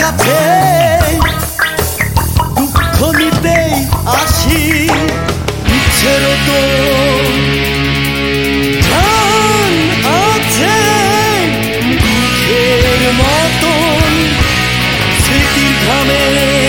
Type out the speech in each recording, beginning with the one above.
কাছে দুঃখ নিতেই আসি ইচ্ছেরও তো গান আছে দুঃখের মতন স্মৃতির ঘামে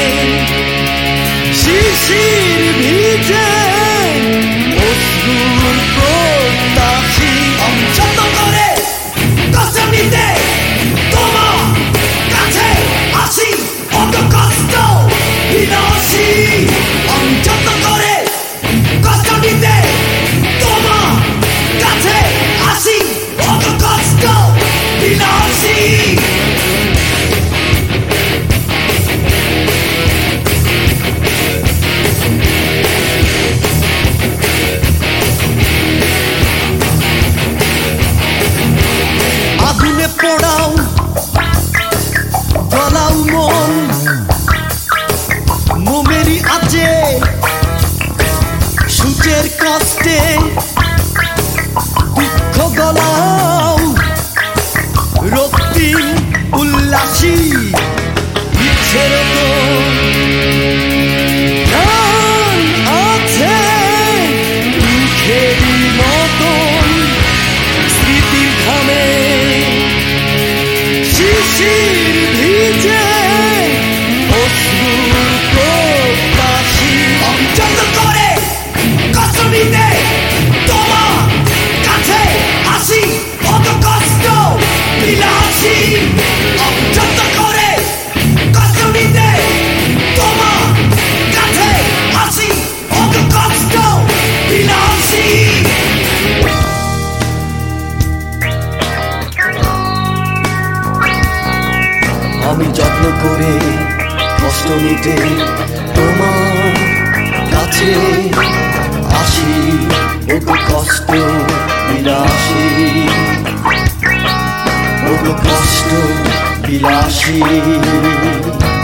শিশির ভিজে অশ্রুর প্রত্যাশী যত করে কষ্ট নিতে তোমার কাছে আসি অত কষ্ট বিনাশী যত করে কষ্ট নিতে তোমার কাছে আসি অত কষ্ট বিনাশী আগুনে পোড়াও গলাও মন মোমেরই আছে সূচের কষ্টে দুঃখ গলাও রক্তিম উল্লাসী ইচ্ছের তো গান আছে দুঃখেরই মতন স্মৃতির ঘামে শিশির ভিজে অশ্রুর প্রত্যাশী যত করে কষ্ট নিতে তোমার কাছে আসি অত কষ্ট বিলাসী যত করে কষ্ট নিতে তোমার কাছে আসি অত কষ্ট বিলাসী আমি যত্ন করে কষ্ট নিতে তোমার কাছে আসি ওগো কষ্ট বিলাসী ওগো কষ্ট বিলাসী